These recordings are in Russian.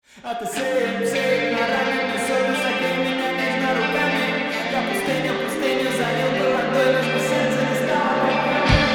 А ты сыпь на раны, мне соль, согрей меня нежно руками. Я пустыню залил бы водой, лишь бы сердце не стало камнем.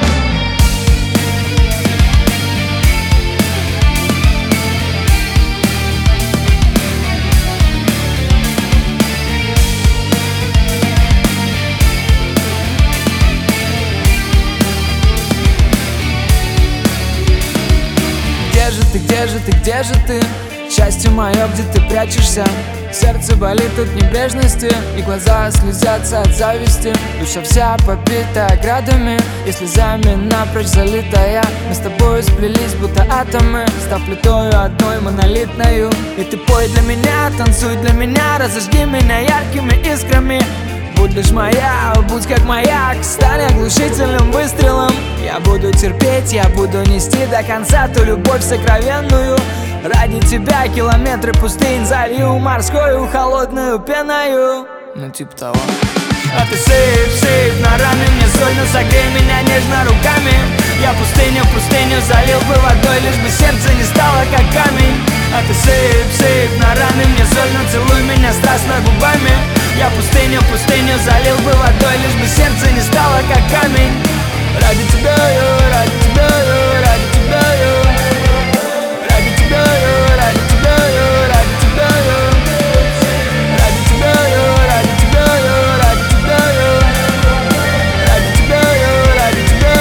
Где же ты? Счастье мое, где ты прячешься? Сердце болит от небрежности, и глаза слезятся от зависти. Душа вся побита градами, и слезами напрочь залитая. Мы с тобой сплелись, будто атомы, став плитою одной монолитною. И ты пой для меня, танцуй для меня, разожги меня яркими искрами. Будь лишь моя, будь как маяк, стань оглушительным выстрелом. Я буду терпеть, я буду нести до конца ту любовь сокровенную. Ради тебя километры пустынь залью морскую холодную пеною. Ну типа того. А ты сыпь на раны, мне соль, но согрей меня нежно руками. Я пустыню залил бы водой, лишь бы сердце не стало как камень. А ты сыпь на раны, мне соль, но целуй меня страстно губами. Я пустыню залил бы водой, лишь бы сердце не стало как камень. Ради тебя я, ради тебя я, ради тебя я. Ради тебя я, ради тебя я, ради тебя я. Ради тебя я, ради тебя я, ради тебя я. Ради тебя я, ради тебя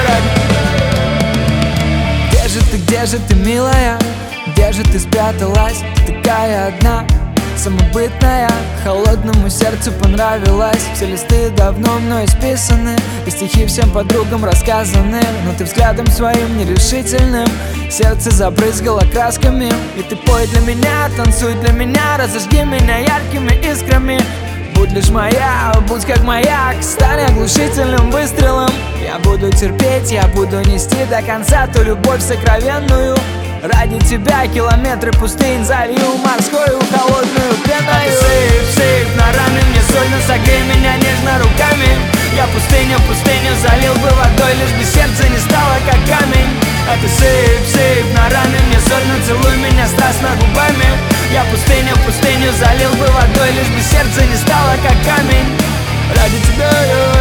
я, ради. Где же ты, милая? Где же ты спряталась? Ты такая одна, самобытная, холодному сердцу понравилась. Все листы давно мной списаны, и стихи всем подругам рассказаны. Но ты взглядом своим нерешительным сердце забрызгало красками. И ты пой для меня, танцуй для меня, разожги меня яркими искрами. Будь лишь моя, будь как маяк, стань оглушительным выстрелом. Я буду терпеть, я буду нести до конца ту любовь сокровенную. Ради тебя километры пустынь залью морскую холодную пеною. А ты сыпь на раны, мне соль, но согрей меня нежно руками. Я пустыню залил бы водой, лишь бы сердце не стало как камень. А ты сыпь на раны, мне соль, но целуй меня страстно губами. Я пустыню залил бы водой, лишь бы сердце не стало как камень. Ради тебя я